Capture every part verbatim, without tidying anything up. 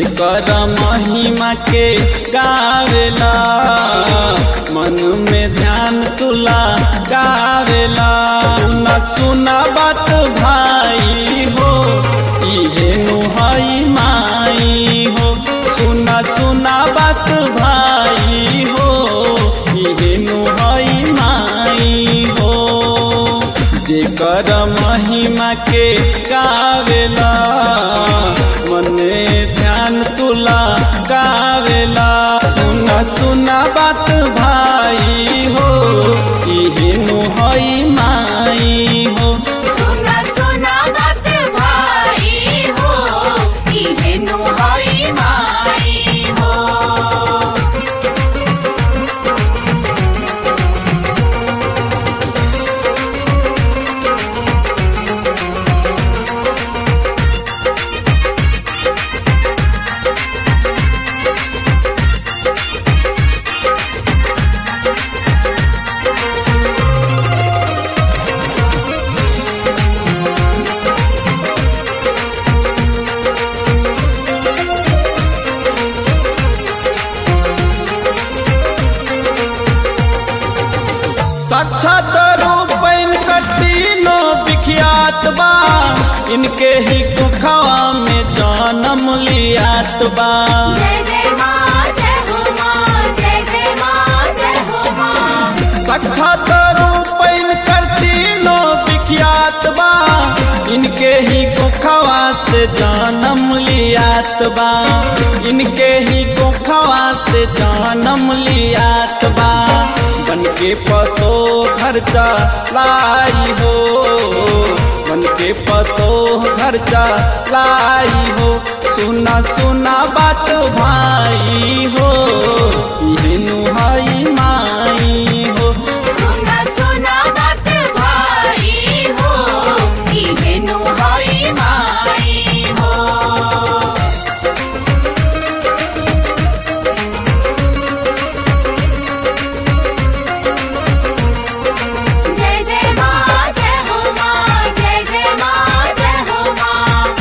जेकर महिमा के गावेला मन में ध्यान तुला गावेला। सुना सुना बात भाई हो इहे नुहई माई हो। सुना सुना बात भाई हो इहे नुहई माई हो। जेकर महिमा के गावेला मन में ध्यान तुला गावेला। सुना सुना बात भाई हो इहे नुहई माई हो। सुना सुना बात भाई हो इहे नुहई माई हो। साक्षात रूप इनकर तीनों विख्यात बा। इनके ही कुखवा में जन्म लियात बा। जय जय माँ जय हो माँ जय जय माँ जय हो माँ। साक्षात रूप इनकर तीनों विख्यात बा। इनके ही कुखवा से जन्म लियात बा। इनके ही कुखवा से जन्म लियात बा। बन के पतो खर्चा लाई हो बन के पतो खर्चा लाई हो। सुना सुना बात भाई हो इहे नुहई माई हो। सुना सुना बात भाई हो इहे नुहई माई हो। जय जय माँ जय हो माँ जय जय माँ जय हो माँ।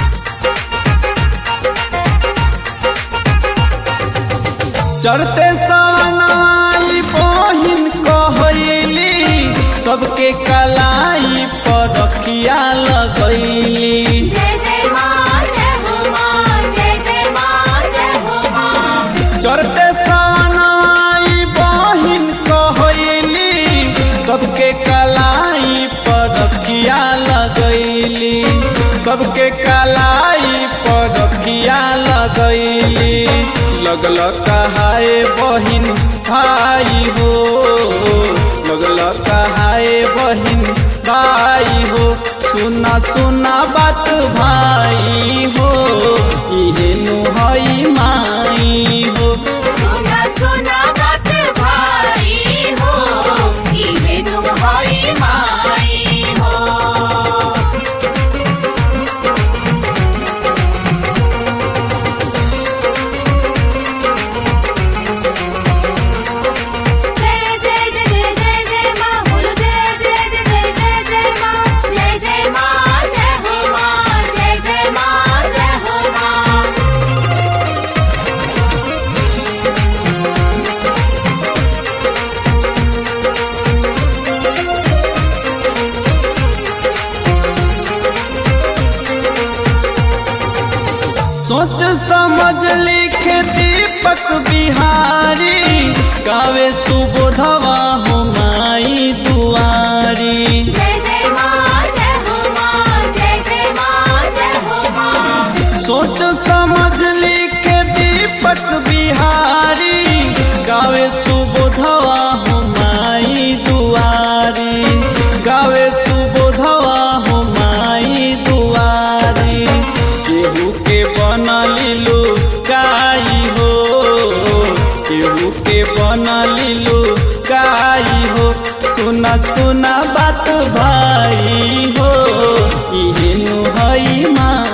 चढ़ते सवनाई बहिन कहैली सबके कलाई पर रखिया लगैली। जय जय माँ जय हो माँ जय जय माँ जय हो माँ। चढ़ते सवनाई बहिन कहैली सबके कलाई पर रखिया लगैली। सबके कलाई पर रखिया लगैली। लगल कहाए बहिन भाई हो लगल कहाए बहिन भाई हो। सुना सुना बात भाई हो इहे नुहई माई हो। सुना सुना बात भाई हो इहे नुहई माई हो। जय जय जय जय जय जय माँ बोलो जय जय जय जय जय जय माँ। जय जय माँ जय हो माँ जय जय माँ जय हो माँ। सोच समझ लिखे दीपक बिहारी गावे सुबोधवा हो माई दुआरी। जय जय माँ जय हो माँ जय जय माँ जय हो माँ। सोच समझ लिखे दीपक बिहारी गावे सुबोधवा हो माई दुआरी। गावे सुबोधवा हो माई दुआरी। केहू के बनली लुगाई हो केहू के बनली लुगाई हो। सुना सुना बात भाई हो इहे नुहई माई।